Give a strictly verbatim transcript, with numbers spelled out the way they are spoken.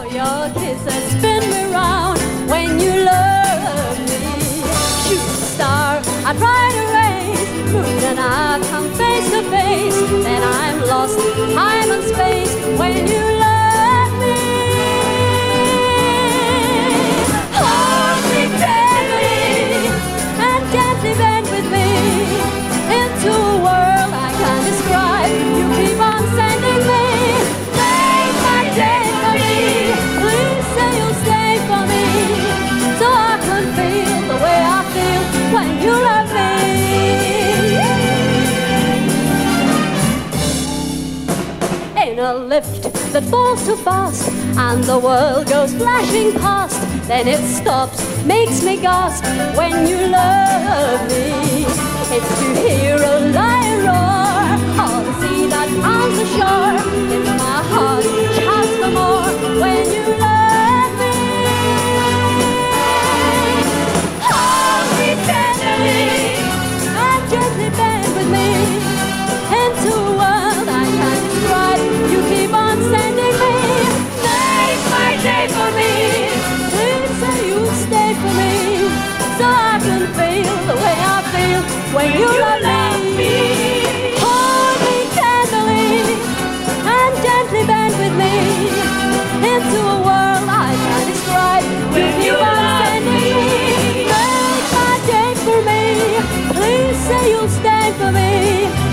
your kisses spin me round when you love me. Shooting star, I try to raise, moon and I come face to face, then I'm lost time and space when you love me. Hold me tenderly and gently bend with me into a world I can't describe. You keep on sending me. Make my day for me. Please say you'll stay for me, so I can feel the way I feel when you love me. In a lift that falls too fast and the world goes flashing past, then it stops, makes me gasp when you love me. It's to hear a lion roar, or the sea that pounds the shore. It's my heart shouts for more when you love me. Hold me tenderly and gently bend with me into a world I can't describe. You keep on sending me. Make my day for me. Please say you'll stay for me, so I can feel the way I feel when you, you love, love me. me. Hold me tenderly and gently bend with me into a world I can't describe. When you, you keep on sending me. me. Make my day for me. Please say you'll stay for me.